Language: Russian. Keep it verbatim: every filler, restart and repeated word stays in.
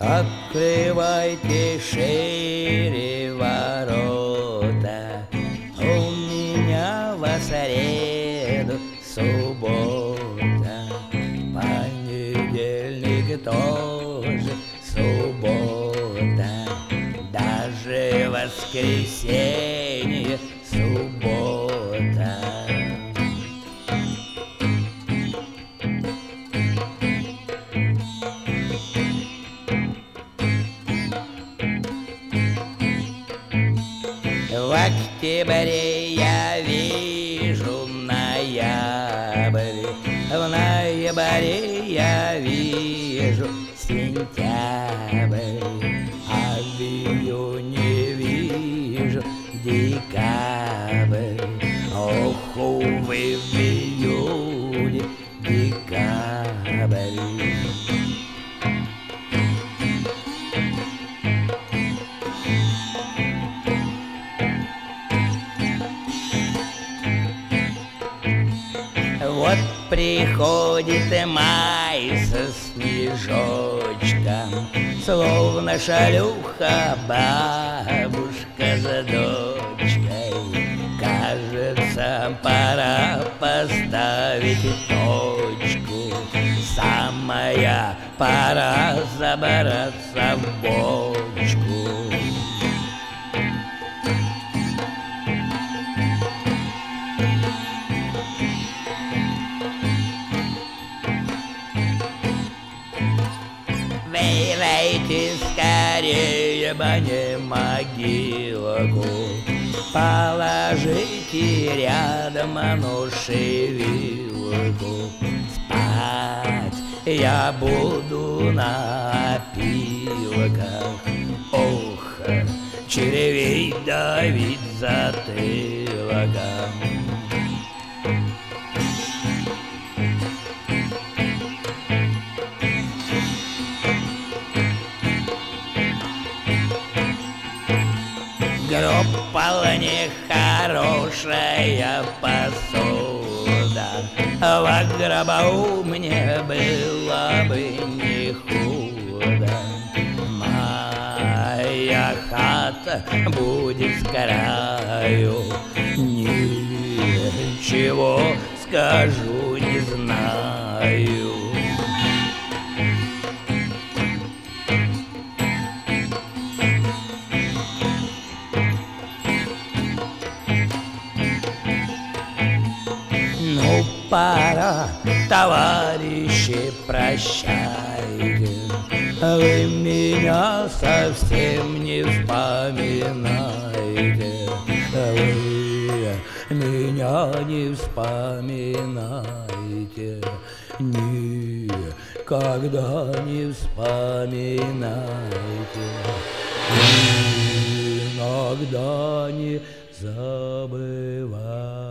Открывайте шире ворота, у меня в среду суббота, понедельник тоже суббота, даже воскресенье суббота. В октябре я вижу ноябрь, в ноябре я вижу сентябрь, а в июне вижу декабрь. Ох, увы, в июне декабрь. Вот приходит май со снежочком, словно шалюха бабушка за дочкой. Кажется, пора поставить точку, самая пора забраться в бочку. Вылейте скорее мне могилку, положите рядом нушевилку. Спать я буду на опилках, ох, червей давить затылком. Гроб вполне хорошая посуда, во гробу мне было бы не худо. Моя хата будет с краю, ничего скажу не знаю. Ну, пора, товарищи, прощайте, вы меня совсем не вспоминаете, вы меня не вспоминаете, никогда не вспоминаете, иногда не забывайте.